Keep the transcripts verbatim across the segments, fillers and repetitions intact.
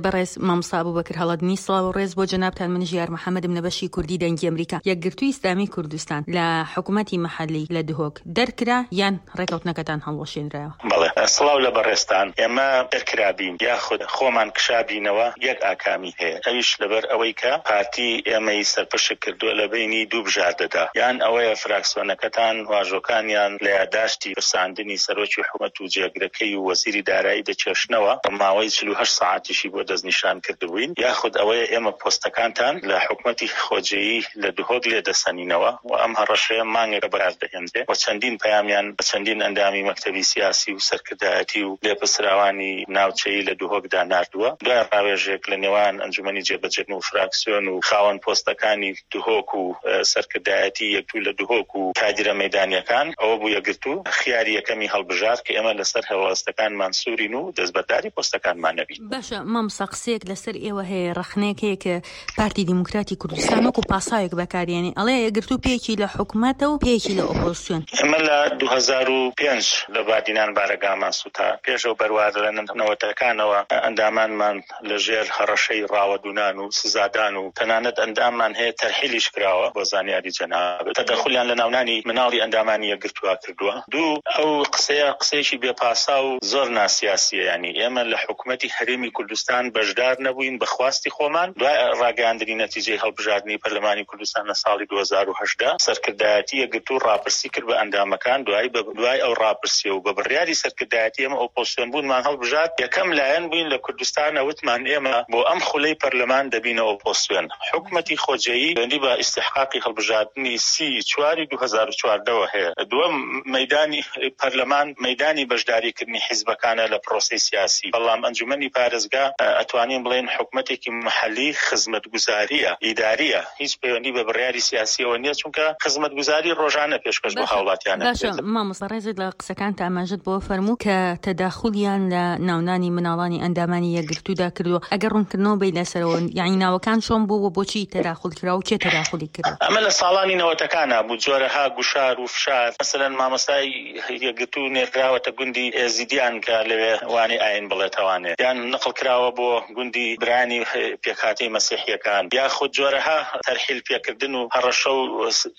بەڕێز مامۆستا ئەبوبەکر هەڵەدنی سڵاو و ڕێز بۆ جەنابتان. من ژیار محەممەدم لە بەشی کوردی دەنگی ئەمریکا. یەکگرتووی ئیسلامی کوردستان لە حکوومەتی مەحەلی لە دهۆک دەرکرا یان ڕێکەوتنەکەتان هەڵوەشێنرایەوە؟ بەڵێ سڵاو لە بەڕێستان. ئێمە دەرکرابین یاخود خۆمان کشابینەوە یەک ئاکامی هەیە، ئەویش لەبەر ئەوەی کە پارتی ئێمەی سەرپەشک کردووە لە بینی دوو بژاردەدا، یان ئەوەیە فراکسیۆنەکەتان واژۆکانیان لە یاداشتی پرساندنی سەرۆکی حکوومەت و جێگرەکەی و وەزیری دارایی دەچێشنەوە ماوەی چل و هەشت ساعتیشی بۆ دەستنیشان کردبووین، یاخود ئەوەیە ئێمە پۆستەکانتان لە حکوومەتی خۆجێیی لە دهۆک لێ دەسەنینەوە و ئەم هەڕەشەیە مانگێکە بەراردەهێنرێ و چەندین پەیامیان بە چەندین ئەندامی مەکتەبی سیاسی و سەرکردایەتی و لێپرسراوانی ناوچەیی لە دهۆکدا ناردووە. دوای ڕاوێژێک لە نێوان ئەنجومەنی جێبەجێکردن و فراکسیۆن و خاوەن پۆستەکانی دهۆک و سەرکردایەتی یەکتو لە دهۆک و کادرە مەیدانیەکان ئەوە بوو یەکگرتوو خیاری یەکەمی هەڵبژار کە ئێمە لەسەر هەوڵەستەکانمان سوورین و دەستبەرداری پۆستەکانمان نەبین. باشە مامۆستا قسەیەک لەسەر ئێوە هەیە، ڕەخنەیەک هەیە کە پارتی دیموکراتی کوردستان وەکو پاساوێک بەکارێنێ، ئەڵێ یەکگرتوو پێیەکی لە حکوومەتە و پێیەکی لە ئۆپۆزیسیۆن. ئێمە لە دوو هەزار و پێنج لە بادینان بارەگامان سوتا پێشەوە بەروادە لە نەوەتەکانەوە ئەندامانمان لەژێر هەڕەشەی ڕاوەدونان و سزادان و تەنانەت ئەنداممان هەیە تەرحیلیش کراوە بۆ زانیاری جەناب تەدەخولیان لە ناونانی مناڵی ئەندامانی یەکگرتووە کردووە. دوو ئەو قسەیە قسەیەکی بێپاسا و زۆر ناسیاسیە، ینی ئێمە لە حکوومەتی هەرێمی کوردستان بەشدار نەبووین بەخواستی خۆمان. دوای ڕاگەاندنی نەتیجەی هەڵبژاردننی پەرلەمانی کوردستان لە ساڵی دوو هەزار و هەشت سەرکردایەتی یەکگرتوو ڕاپرسی کرد بە ئەندامەکان. دوای دوای ئەو ڕاپرسیە و بە بڕیاری سەرکردایەتی ئێمە ئۆپۆزیسیۆن بوونمان هەڵبژارد. یەکەم لایەن بووین لە کوردستانە وتمان ئێمە بۆ ئەم خولەی پەرلەمان دەبینە ئۆپۆزیسیۆن. حکوومەتی خۆجێیی بەندی بە ئیستحقاقی هەڵبژاردننی سی چواری دوو هەزار و چواردەوە هەیە. دووەم مەیدانی پەرلەمان مەیدانی بەشداریکردنی حیزبەکانە لە پرۆسەی سیاسی، بەڵام ئەنجومەنی پارێزگا ئەتوانین بڵێن حکوومەتێکی محەلی خزمەتگوزاریە ئیداریە، هیچ پەیوەندی بە بڕیاری سیاسیەوە نییە، چونکە خزمەتگوزاری ڕۆژانە پێشکەش بۆ هاوڵاتیانە. باشە مامۆستا ڕێزت لە قسەکانت ئاماژەت بۆ فەرموو کە تەداخولیان لە ناونانی مناڵانی ئەندامانی یەکگرتوودا کردووە. ئەگەر ڕوونکردنەوە بی لەسەرەوە یعنی ناوەکان چۆن بوو بۆچی تەداخل کراوە و کێ تەداخلی کردووە؟ ئەمە لە ساڵانی نەوەتەکانە بوو، جۆرەها گوشار و فشار. مەسەلەن مامۆستای یەکگرتوو نێردراوەتە گوندی ئێزیدیان کە لەوێ وانی ئاین بڵێتەوانێ، یان نقل کراوە بۆ گوندی برانی پێکهاتەی مەسیحیەکان، یاخود جۆرەها تەرحیل پێکردن و هەڕەشە و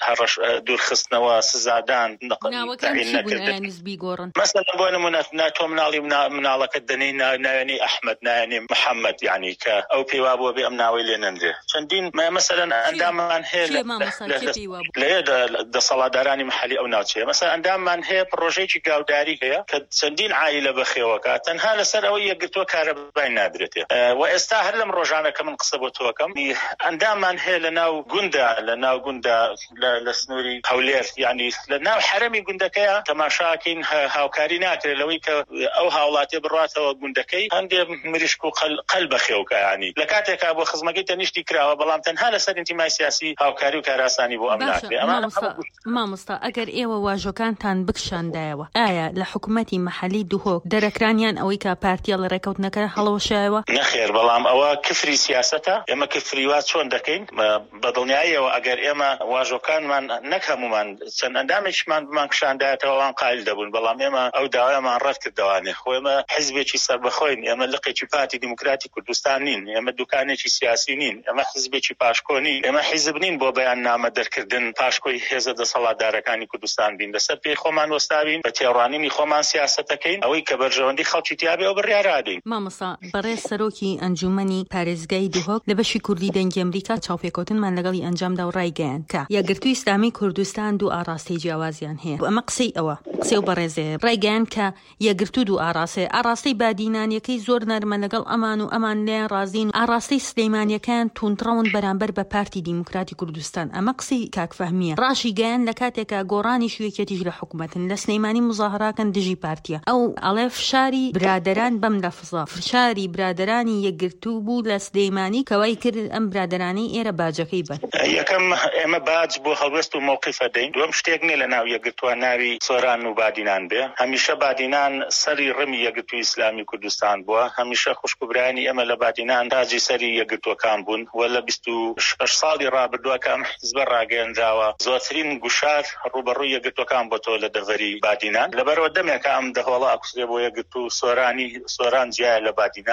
دوورخستنەوە سزادان مەسەلەن بۆ نمونە تۆ مناڵی مناڵەکەت دەنەی ناوێنەی ئەحمەد نایێنێ محەممەد، یعنی کە ئەو پێوا بووە بێ ئەم ناوەی لێ نەندرێ. چەندین مەسەلەن ئەنداممان هەیە لە دەسەڵاتدارانی محەلی ئەو ناوچەیە. مەسەلەن ئەنداممان هەیە پرۆژەیەکی گاوداری هەیە کە چەندین عائیلە بەخێوەکە تەنها لەسەر ئەوەی یەکگرتووە کارەبای نادرێتێ. و ئێستا هەر لەم ڕۆژانە کە من قسە بۆ تۆکەم ئەنداممان هەیە لە ناو گوندا لە ناو گوندا لە سنووری هەولێر، یعنی لە ناو حرەمی گوندەکەیە تەماشاکەین، هاوکاری ناکرێت لەوەی کە ئەو هاوڵاتێ بڕاتەوە گوندەکەی هەندێ مریشک و قەل بەخێوکە، ینی لە کاتێکا بۆ خزمەکەی تەنیشتی کراوە، بەڵام تەنها لەسەر ئینتیمای سیاسی هاوکاری و کاراسانی بۆ ئەم ناکرێت. مامۆستا ئەگەر ئێوە واژۆکانتان بکشاندایەوە، ئایا لە حکوومەتی مەحەلی دهۆک دەرەکرانیان ئەوەی کە پارتیە لە ڕێکەوتنەکە هەڵەوەشایەوە؟ نەخێر، بەڵام ئەوە کفری سیاسەتە. ئێمە کفریوات چۆن دەکەین بەدڵنیاییەوە ئەگەر ئێمە واژۆکانمان نەک هەمومان چەند ئەندامێکمان بمان کشاندایەتەوەوان قایل دەبوون، بەڵام ئێمە ئەو داوایمان ڕەت کردوانێ. خۆ ئێمە حیزبێکی سەربەخۆین، ئێمە لقێکی پارتی دیموکراتی کوردستان نین، ئێمە دوکانێکی سیاسی نین، ئێمە حیزبێکی پاشکۆ نین، ئێمە حیزب نین بۆ بەیان نامە دەرکردن پاشکۆی هێزە دەسەڵاتدارەکانی کوردستان بین. لەسەر پێی خۆمان وەستاوین، بە تێڕوانینی خۆمان سیاسەتەکەین، ئەوەی کە بەرژەوەندی خەڵکی تیابێ ئەو بڕیارادەین. مامۆستا بەڕێز سەرۆکی ئەنجومەنی پارێزگای دهۆک لە بەشی کوردی دەنگی ئەمریکا چاوپێکەوتنمان لەگەڵی ئەنجامدا و ڕایگەیان کە یەکگرتووی ئیسلامی کوردستان دوو ئاڕاستەی جیاوازیان هەیە. ئەمە قسەی ئەوە قسەی و بەڕێزەیە ڕایگەیان کە یەکگرتوو دوو ئاڕاستەیە، ئاڕاستەی بادینانیەکەی زۆر نەرمە لەگەڵ ئەمان و ئەمان لێیان ڕازین، ئاڕاستەی سلەیمانیەکان توندڕەون بەرامبەر بە پارتی دیموکراتی کوردستان. ئەمە قسەی کاکفەهمیە. ڕاشی گەیان لە کاتێکا گۆڕانی شوێکێتیش لە حکوومەتن، لە سلەیمانی مزاهراکەن دژی پارتیە. ئەو ئەڵێ فشاری برادەران بەم لەفزە، فشاری برادەرانی یەکگرتوو بوو لە سلەیمانی کەوای کرد ئەم برادەرانی ئێرە باجەکەی بن. یەکەم ئێمە باج بۆ هەڵوێست و مووقیفە دەین. دووەم شتێک نیە لە ناو یەکگرتووە ناوی سۆران و بادینان بێ. هەمیشە بادینان سەری ڕمی یەکگرتووی ئیسلامی کوردستان بووە، هەمیشە خوشکبرانی ئەمە لە بادینان تاجی سەری یەکگرتووەکان بوون و لە بیست و شەش ساڵی ڕابردووە کە ئەم حیزبە ڕاگەیەندراوە زۆرترین گوشار ڕوبەڕووی یەکگرتووەکان بۆ تۆ لە دەڤەری بادینان. لەبەرەوە دەمێکە ئەم دەهۆڵە ئەکوسێ بۆ یەکگرتوو سۆرانی سۆران جیایە لە بادینان. ئەگەر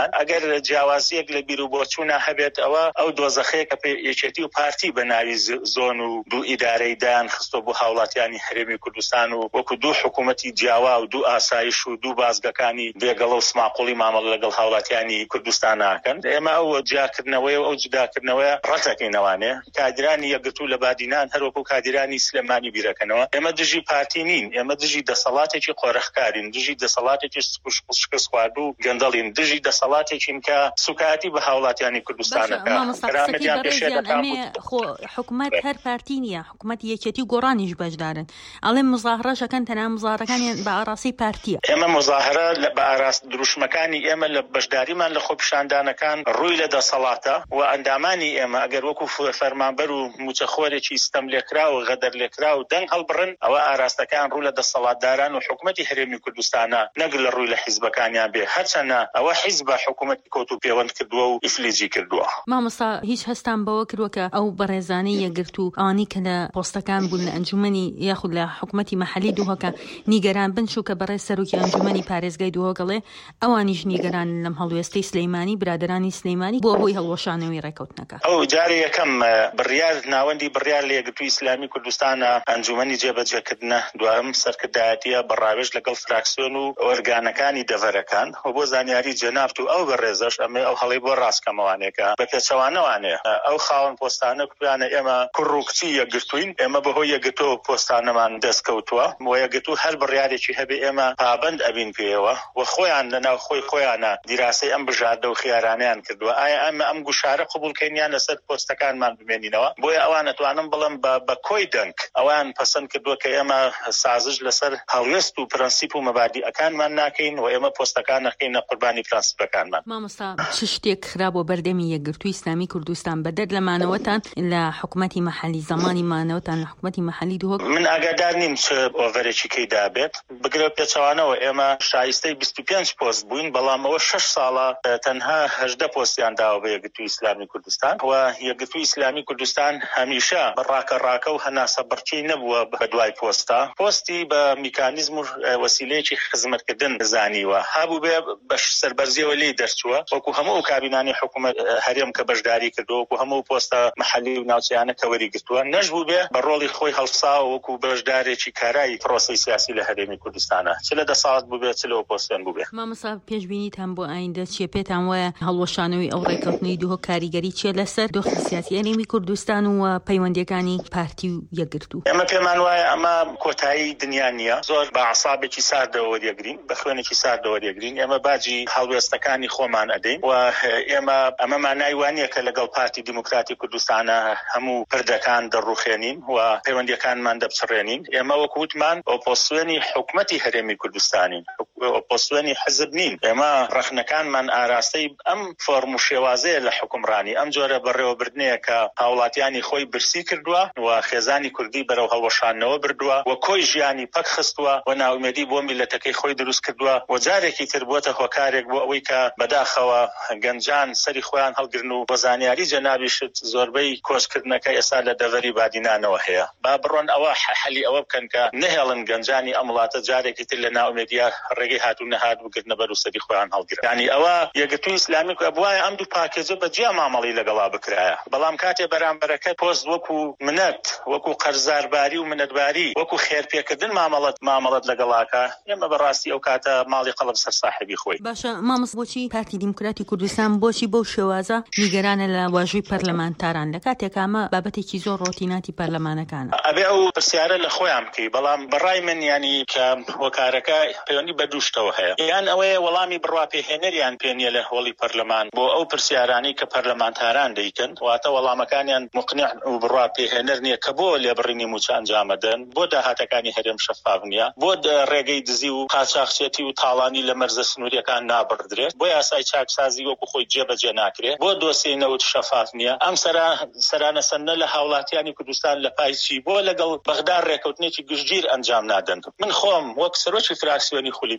ئەگەر جیاوازیەک لە بیر و بۆچوونە هەبێت ئەوە ئەو دۆزەخەیە کە یەکێتی و پارتی بە ناوی زۆن و دوو ئیدارەی دایان خستۆ بۆ هاوڵاتیانی هەرێمی کوردستان و وەکو دوو حکوومەتی جیاوا و دوو ئاسایش و دوو بازگەکانی بێگەڵە و سماقۆڵی مامەڵە لەگەڵ هاوڵاتیانی کوردستان ناکەن. ئێمە ئەو جیاکردنەوەی و ئەو جوداکردنەوەی ڕەتەکەینەوانێ کادرانی یەکگرتوو لە بادینان هەروەکو کادرانی سلێمانی بیرەکەنەوە. ئێمە دژی پارتی نین، ئێمە دژی دەسەڵاتێکی قۆرەخکارین، دژی دەسەڵاتێکی شکست خوارد و گەندەڵین، دژی دەسەڵاتێکین کە سوکاتی بە هاوڵاتیانی کوردستانەکە. کرامەتیان پێشێت خۆ حکوومەت هەر پارتی نییە، حکوومەت یەکێتی و گۆڕانیش بەشدارن. ئەڵێ مزاهرەشەکەن تەنها مزاهرەکانیان بە ئاراسی پارتیە. ئێمە مزاهرە بە ئاراست دروشمەکانی ئێمە لە بەشداریمان لە خۆپیشاندانەکان ڕووی لە دەسەڵاتە و ئەندامانی ئێمە ئەگەر وەکو فەرمانبەر و موچەخۆرێکی ستەم لێکرا و غەدەر لێکرا و دەنگ هەڵبڕن، ئەوە ئاراستەکان ڕوو لە دەسەڵاتداران و حکوومەتی هەرێمی کوردستانە نەگەر لە ڕووی لە حیزبەکانیان بێ. هەرچەنە ئەوە حیزبە حکوومەتی کۆت و پەیوەند کردووە و ئیفلیجی کردووە. مامۆستا هیچ هەستان بەوە کردووە کە ئەو بەڕێزانەی یەکگرت و ئەوانەی کە لە پۆستەکان بوون لە ئەنجومەنی یاخود لە حکوومەتی مەحەلی دووهۆکە نیگەران بن چوو کە بەڕێز سەرۆکی ئەنجومەنی پارێزگای دووهۆگەڵێ ئەوانیش نیگەران لەم هەڵوێستەی سلەیمانی برادرانی سلەیمانی بۆ هۆی هەڵوەشانەوەی ڕێکەوتنەکە. ئەو جارێ یەکەم بڕیار ناوەندی بڕیار لە یەکگرتووی ئیسلامی کوردستانە ئەنجومەنی جێبەجێکردنە دوام سەرکردایەتیە بەڕاوێژ لەگەڵ فراکسیۆن و ئۆرگانەکانی دەڤەرەکان و بۆ زانیاری جەنابت و ئەو بەڕێزەش ئەمێ ئەو هەڵەی بۆ ڕاستکەمەوانێکە بە پێچەوانەوانێ ئەو خاوەن پۆستانە کوتیانە ئێمە کوڕ و کچی یەکگرتووین، ئێمە بەهۆی یەکگرتووە پۆستانەمان دەستکەوتووە و یەکگرتوو هەر بڕیارێکی هەبێ ئێمە پابەند ئەبین پێیەوە و خۆیان لەناو خۆی خۆیانە دیراسەی ئەم بژاردە و خیارانیان کردووە. ئایا ئەمە ئەم گوشارە قبولکەینیان لەسەر پۆستەکانمان بمێنینەوە؟ بۆیە ئەوان ئەتوانم بڵم بە کۆی دەنگ ئەوان پەسەند کردووە کە ئێمە سازش لەسەر هەڵوێست و پرەنسیپ و مەبادیئەکانمان ناکەین و ئێمە پۆستەکان نەکەینە قوربانی پرەنسیپەکانمان. مامۆستا چ شتێک خراپە بەردەمی یەکگرتووی ئیسلامی کوردستان بەدەر لە مانەوەتان لە حکوومەتی مەحەلی زەمانی مانەوەتان لە حکوومەتی مەحەلی دووهۆک؟ من ئاگادار نیم چ ئۆڤەرێکی کەیدا بێت. بگرە پێچەوانەوە ئێمە شایستەی بیست و پێنج پۆست بووین، بەڵام ئەوە شەش ساڵە تەنها هەژدە پۆستیان داوە بە یەکگرتووی ئیسلامی کوردستان و یەکگرتووی ئیسلامی کوردستان هەمیشە بەڕاکە ڕاکە و هەناسە بڕچی نەبووە بە دوای پۆستا. پۆستی بە میکانیزم و وەسیلەیەکی خزمەتکردن زانیوە، هابوو بێ بە سەربەرزیەوە لێی دەرچووە وەکو هەموو کابینانی حکوومەت هەرێم کە بەشداری کردووە وەکو هەموو پۆستە مەحەلی و ناوچەیانە کە وەریگرتووە، نەژبوو بێ بە ڕۆڵی خۆی هەڵساوە وەکو بەشدارێکی کارایی پرۆسەی سیاسی لە هەرێمی کوردستانە، چ لە دەسەڵات بوو بێت چ لەوە پۆستیان بوو بێ. مامۆستا پێشبینیتان بۆ ئایندە چیە؟ پێتان وایە هەڵوەشانەوەی ئەو ڕێکەوتنەی دووهۆک کاریگەری چیە لەسەر دۆخی سیاسی هەرێمی کوردستان و پەیوەندیەکانی پارتی و یەکگرتوو؟ ئێمە پێمان وایە ئەمە کۆتایی دنیا نییە، زۆر بە عەسابێکی ساردەوە وەریەگرین، بە خوێنێکی ساردەوە وەریەگرین. ئێمە باجی هەڵوێستەکانی خۆمان ئەدەین و ئێمە ئەمەمان نایوانیە کە لەگەڵ پارتی دیموکراتی کوردستانە هەموو پردەکان دەڕوخێنین و پەیوەندیەکانمان دەبچڕێنین. ئێمە وەکووتمان ئۆپۆسیۆنی حکوومەتی هەرێمی کوردستانین، ئۆپۆسیۆنی حزب نین. ئێمە ڕەخنەکانمان ئاراستەی ئەم فۆرم و شێوازەیە لە حکومڕانی، ئەم جۆرە بەڕێوەبردنەیە کە هاوڵاتیانی خۆی برسی کردووە و خێزانی کوردی بەرەو هەڵوەشانەوە بردووە و کۆی ژیانی پەک خستووە و ناومێدی بۆ میلەتەکەی خۆی دروست کردووە و جارێکی تر بووەتە هۆکارێک بۆ ئەوەی کە بەداخەوە گەنجان سەری خۆیان هەڵگرن و بە زانیاری جەنابیشت زۆربەی کۆچکردنەکە ئێستا لە دەڤەری بادینانەوە هەیە. با بڕۆن ئەوە حەلی ئەوە بکەن کە نهێڵن گەنجانی ئەم وڵاتە جارێکی تر لە ناومێدیە ڕێگەی هاتوو نەهات بگرنە بەر و سەری خۆیان هەڵگرن. یعنی ئەوە یەکگرتووی ئیسلامی بوایە ئەم دوو پاکێجە بەجیا مامەڵی لەگەڵا بکرایە، بەڵام کاتێ بەرامبەرەکە پۆست وەکو منەت، وەکو قەرزارباری و منەتباری، وەکو خێرپێکردن مامەڵەت مامەڵەت لەگەڵاکە، ئێمە بەڕاستی ئەو کاتە ماڵی قەڵب سەر ساحێبی خۆی. باشە مامۆس، بۆچی پارتی دیموکراتی کوردستان بۆچی بەو شێوازە نیگەرانە لە واژووی پەرلەمانتاران لە کاتێک ئەمە بابەتێکی زۆر ڕۆتیناتی پەرلەمانەکانە؟ ئەبێ ئەو پرسیارە لە خۆیان بکەی، بەڵام بەڕای من ینی کە هۆکارەکە پەیوەندی بە دووشتەوە هەیە. یان ئەوەیە وەڵامی بڕواپێهێنەریان پێنیە لە هۆڵی پەرلەمان بۆ ئەو پرسیارانی کە پەرلەمانتاران دەیکەن، واتە وەڵامەکانیان مقنع و بڕواپێهێنەر نییە کە بۆ لێبڕینی موچە ئەنجامەدەن، بۆ داهاتەکانی هەرێم شەفاف نییە، بۆ ڕێگەی دزی و قاچاقچێتی و تاڵانی لە مەرزە سنووریەکان نابڕدرێت، بۆ یاسای چاکسازی وەکو خۆی جێبەجێ ناکرێت، بۆ دۆسیەی نەوت شەفاف نییە. ئەم سەرانە سەنە لە هاوڵاتیانی کوردستان لە پایچی بۆ لەگەڵ بەغدار ڕێکەوتنێکی گشتگیر ئەنجام نادەن. من خۆم وەک سەرۆکی فراکسیۆنی خولی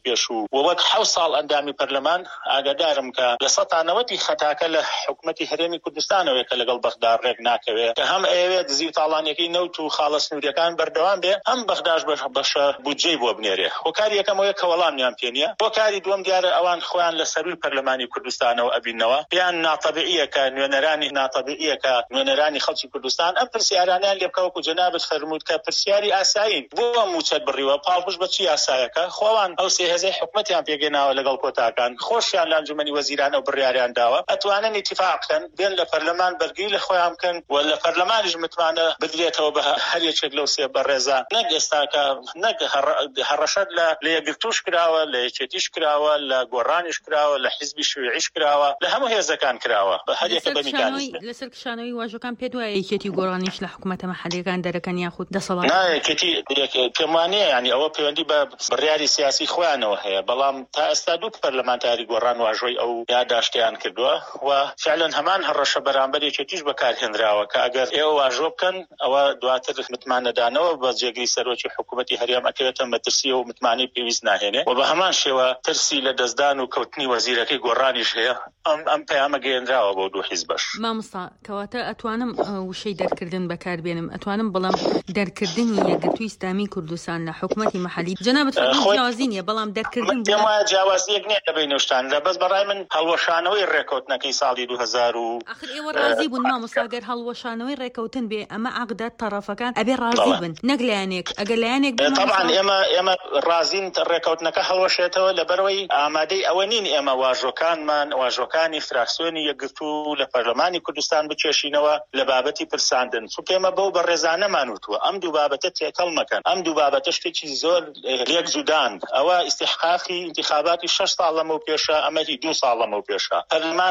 پێش و وەک حەوت ساڵ ئەندامی پەرلەمان ئاگادارم کە لە سەتانەوەتی خەتاکە لە حکوومەتی هەرێمی کوردستانەوە کە لەگەڵ بەغدا ڕێک ناکەوێت کە هەم ئەوێ دزی و تاڵانیەکەی نەوت و خاڵە سنووریەکان بەردەوام بێ هەم بەغداش بەشە بودجەی بۆ بنێرێ هۆکاری یەکەمەوە کە وەڵامیان پێ نییە هۆکاری دووەم دیارە ئەوان خۆیان لە سەروی پەرلەمانی کوردستانەوە ئەبینەوە پێیان ناتەبیعیە کە نوێنەرانی ناتەبیعیە کە نوێنەرانی خەڵکی کوردستان ئەم پرسیارانیان لێ بکەوە و جەنابەت فەرموود کە پرسیاری ئاسایین بۆ موچەت بڕیوە پاڵپشت بە چی ئاسایەکە خۆوان ئەو سێ هەزەی حکومەتیان پێگەناوە لەگەڵ کۆتاکان خۆشیان لە ئەنجومەنی وەزیرانە و بڕیاریان داوە ئەتوانن ئیتیفاق بکەن بێن لە پەرلەمان بەرگری لە خۆیان بکەن و لە پەرلەمانیش متمانە بدرێتەوە بە هەر یەکێک لەو سێ بەڕێزە نەک ئێستا کە نەک هەڕەشەت لە یەکگرتووش کراوە لە یەکێتیش کراوە لە گۆڕانیش کراوە لە حیزبی شوێعیش کراوە لە هەموو هێزەکان کراوە بە هەر یەکە بە میکانیزم لەسەر کشانەوەی واژۆکان پێ دوایە یەکێتی گۆڕانیش لە حکوومەتە مەحەللیەکان دەرەکەن یاخود دەسەڵات نایەکێتی پێمانەیە ینی ئەوە پەیوەندی بە بڕیاری سیاسی خۆیانەوە هەیە بەڵام تا ئێستا دوو پەرلەمانتاری گۆڕان واژۆی ئەو یادداشتیان کردووە و فعلا هەمان هەڕەشە بەرامبەر یەکێتیش بەکارهێنراوە کە ئەگەر ئێوە واژۆ بکەن ئەوە دواتر متمانەدانەوە بە جێگری سەرۆکی حکوومەتی هەرێم ئەکەوێتە مەترسی و متمانەی پێویست ناهێنێ و بە هەمان شێوە ترسی لە دەستدان و کەوتنی وەزیرەکەی گۆڕانیش هەیە ئەم ئەم پەیامە گەیەنراوە بۆ دوو حیزبەش. مامۆستا کەواتە ئەتوانم وشەی دەرکردن بەکاربێنم ئەتوانم بەڵام دەرکردنی یەکگرتووی ئیسلامی کوردستان لە حکوومەتی مەحەلی جەنابەت جیاوازی نیە بەڵام دەرکردن وایە جیاوازیەک نییە لە بینە شتاندا بەس بەڕای من هەڵوەشانەوەی ڕێکەوتنەکەی ساڵی دوو هەزار و ئەخر ئێوە ڕازی بوون مامۆستا ئەگەر هەڵوەشانەوەی ڕێکەوتن بێ ئەمە عەقدە تەرەفەکان ئەبێ ڕازی بن نەک لایەنێک ئەگەر لایەنێک طبعاً ئێمە ئێمە ڕازین ڕێکەوتنەکە هەڵوەشێتەوە لەبەرەوەی ئامادەی ئەوە نین ئێمە واژۆکانمان واژۆکانی فراکسیۆنی یەکگرتوو لە پەرلەمانی کوردستان بچێشینەوە لە بابەتی پرساندن چونکە ئێمە بەو بەڕێزانەمان وتووە ئەم دوو بابەتە تێکەڵ مەکەن ئەم دوو بابەتە شتێکی زۆر لێک جودان ئەوە ئیستیحقاقی انتخاباتی شەش ساڵ لەمەو پێشە ئەمەی دوو ساڵ لەمەو پێشە پەرلەمان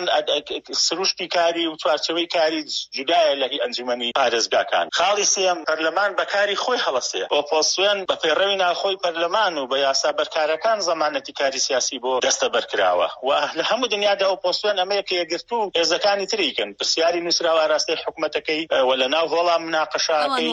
سروشتی کاری و چوارچەوەی کاری جودایە لە ئەنجومەنی پارێزگاکان خاڵی سێم پەرلەمان بەکاری خۆی هەڵەسێ ئۆپۆزسیۆن بە پەیڕەوی ناخۆی پەرلەمان و بە یاسا بەرکارەکان زەمانەتی کاری سیاسی بۆ دەستە بەرکراوە و لە هەموو دنیادا ئۆپۆزسیۆن ئەمەیە کە یەکگرتوو هێزەکانی تریکن پرسیاری نووسراوە ئاراستەی حکوومەتەکەی و لە ناو هۆڵا مناقەشاکەی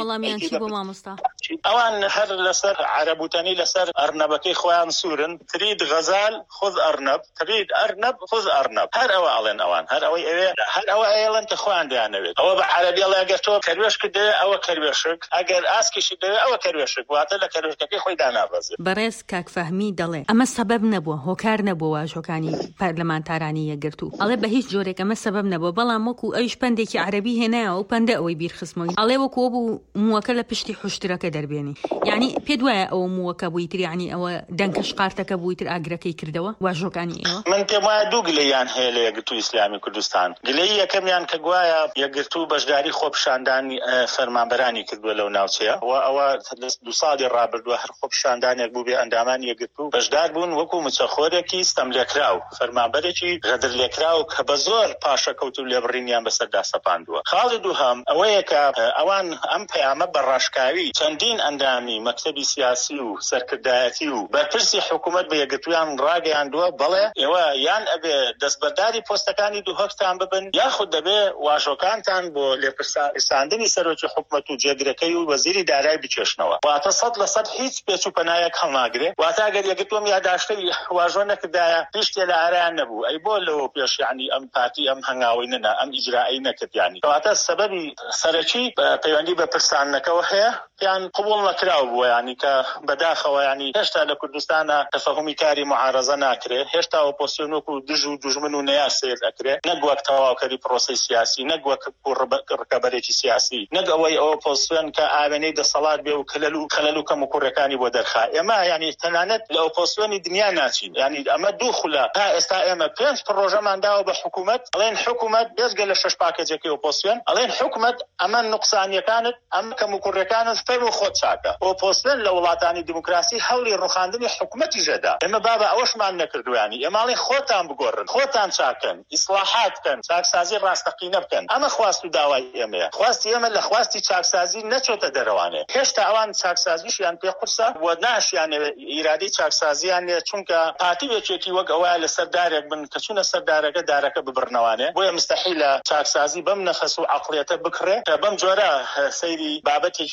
ئەوان هەر لەسەر عەرەبوتەنی لەسەر ئەرنەبەکەی خۆیان سوورن ترید غەزال خذ ئەرنەب ترید ئەرنەب خذ ئەرنەب هەر ئەوە ئەڵێن ئەوان هەر ئەوەی ئەوێ هەر ئەوە ئێڵێن کە خۆیان دەیانەوێت ئەوە بە عەرەبی ئەڵێ ئەگەر تۆ کەروێشک دەوێ ئەوە کەروێشک ئەگەر ئاسکیشی دەوێ ئەوە کەروێشک واتە لە کەروێشکەکەی خۆی دانابەزێت. بەڕێز کاکفەهمی دەڵێ ئەمە سەبەب نەبووە هۆکار نەبووە واژۆکانی پەرلەمانتارانی یەکگرتوو ئەڵێ بە هیچ جۆرێک ئەمە سەبەب نەبووە بەڵام وەکو ئەویش پندێکی عەرەبی هێنایەوە و پەندە ئەوەی بیرخستمەوەی ئەڵێ وەکو بوو مووەکە لە پشتی حوشترەکە دەربێنی یعنی پێ دوایە ئەوە مووەکە بوویتر یعنی ئەوە دەنکەش قارتەکە بوویتر ئاگرەکەی کردەوە واژۆکانی ئێوە من پێم وایە دوو گلەیان هەیە لە یەکگرتووی ئیسلامی کوردستان گلەی یەکەمیان کە گوایە یەکگرتوو بەشداری خۆپیشاندانی فەرمانبەرانی کردووە لەو ناوچەیە و ئەوە دو ساڵی ڕابردووە هەر خۆپیشاندانێک بوو بێ ئەندامانی یەکگرتوو بەشدار بوون وەکو مچەخۆرێکی ستەملێکراو فەرمانبەرێکی غەدرلێکراو کە بە زۆر پاشە کەوتو لێبڕینیان بەسەردا سەپاندووە. خاڵی دووهەم ئەوەیە کە ئەوان ئەم پەیامە بەڕاشکاوی چەندین ئەندامی مەکتەبی سیاسی و سەرکردایەتی و بەرپرسی حکوومەت بە یەکگرتوویان ڕاگەیاندووە بەڵێ ئێوە یان ئەبێ دەستبەرداری پۆستەکانی دووهەکتان ببن یاخود دەبێ واژۆکانتان بۆ لێپرساندنی سەرۆکی حکوومەت و جێگرەکەی و وەزیری دارایی بچێشنەوە واتە سەد لە سەد هیچ پێچ و پەنایەک هەڵناگرێ واتە ئەگەر یەکگرتووەم یادداشتەی واژۆ نەکردایە هیچ تێ لە ئارایان نەبوو ئەی بۆ لەوە پێش یعنی ئەم پارتی ئەم هەنگاوی نەنا ئەم ئیجرایی نەکرد یعنی کەواتە سەبەبی سەرەکی پەیوەندی بە پرسانەکەەوە هەیە یان قبول نەکراو بووە یعنی کە بەداخەوە یعنی هێشتا لە کوردستانە تەفەهومی کاری معارەزە ناکرێت هێشتا ئۆپۆزسیۆن وەکو دژ و دوژمن و نەیا سیر ئەکرێت نەک وەک تەواوکەری پرۆسەی سیاسی نەک وەک ڕکەبەرێکی سیاسی نەک ئەوەی ئۆپۆزسیۆن کە ئاوێنەی دەسەڵات بێ و کەلەل و خەلەل و کەم و کوڕەکانی بۆ دەرخا ئێمە یعنی تەنانەت لە ئۆپۆزسیۆنی دنیا ناچین یعنی ئەمە دوو خولە تا ئێستا ئێمە پێنج پڕۆژەمان داوە بە حکوومەت ئەڵێن حکوومەت بێزگە لە شەش پاکێجێکی ئۆپۆزسیۆن ئەڵێن حکوومەت ئەمە نوقسانیەکانت ئەم کەم و کوڕەکانت فەرمو خۆت چاکە ئۆپۆزسیۆن لە وڵاتانی دیموکراسی هەوڵی ڕوخاندنی حکوومەتی ژەدا ئێمە بابە ئەوەشمان نەکردویانی ئێماڵی خۆتان بگۆڕن خۆتان چاکەن ئیسلاحات بکەن چاکسازی ڕاستەقینە بکەن ئەمە خواست و داوای ئێمەیە خواستی ئێمە لە خواستی چاکسازی نەچۆتە دەرەوانێ هێشتا ئەوان چاکسازیشیان پێ قورسە و ناشیانێ ئیرادەی چاکسازیانێ چونکە پارتیەکێکی وەک ئەوە لە سەردارێک بن کە چوونە سەردارەکە دارەکە ببڕنەوانێ بۆیە مستەحیلە چاکسازی بەم نەفەس و عەقڵیەتە بکڕێ کە بەم جۆرە سەیری بابەتێکی یاسا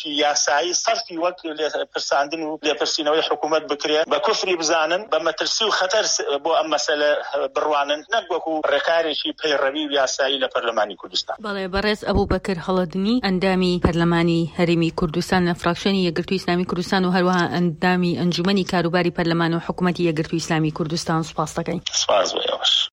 یاسایی سەرفی وەک پرساندن و لێپرسینەوەی حکوومەت بکرێت بە کوفری بزانن بە مەترسی و خەتەر بۆ ئەم مەسەلە بڕوانن نەک وەکو ڕێکارێکی پەیڕەوی و یاسایی لە پەرلەمانی کوردستان. بەڵێ بەڕێز ئەبوبەکر هەڵەدنی ئەندامی پەرلەمانی هەرێمی کوردستان لە فراکشنی یەکگرتووی ئیسلامی کوردستان و هەروەها ئەندامی ئەنجومەنی کاروباری پەرلەمان و حکوومەتی یەکگرتووی ئیسلامی کوردستان سوپاس دەکەین. سپاس بۆ ئێوەش.